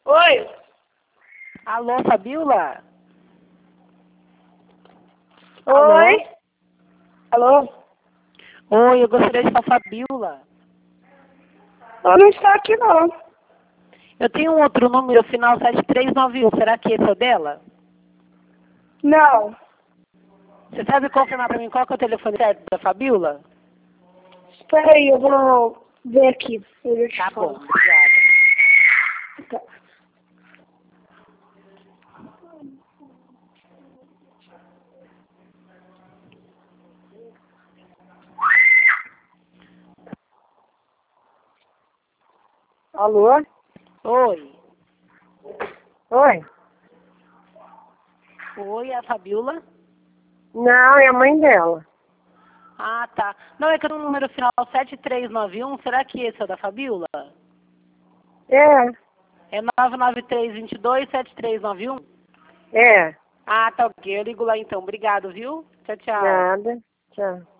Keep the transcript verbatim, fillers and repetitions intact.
Oi? Alô, Fabiola? Oi? Alô? Oi, eu gostaria de falar com a Fabiola. Ela não está aqui, não. Eu tenho um outro número, final sete três nove um. Será que esse é o dela? Não. Você sabe confirmar para mim qual que é o telefone certo da Fabiola? Espera aí, eu vou ver aqui. Eu te Tá falo. bom, obrigada. Tá. Alô? Oi. Oi? Oi, é a Fabiola? Não, é a mãe dela. Ah, tá. Não, é que eu tenho um número final sete três nove um. Será que esse é o da Fabiola? É, É nove nove três dois dois sete três nove um? é. Ah, tá ok. Eu ligo lá então. Obrigado, viu? Tchau, tchau. Nada. Tchau.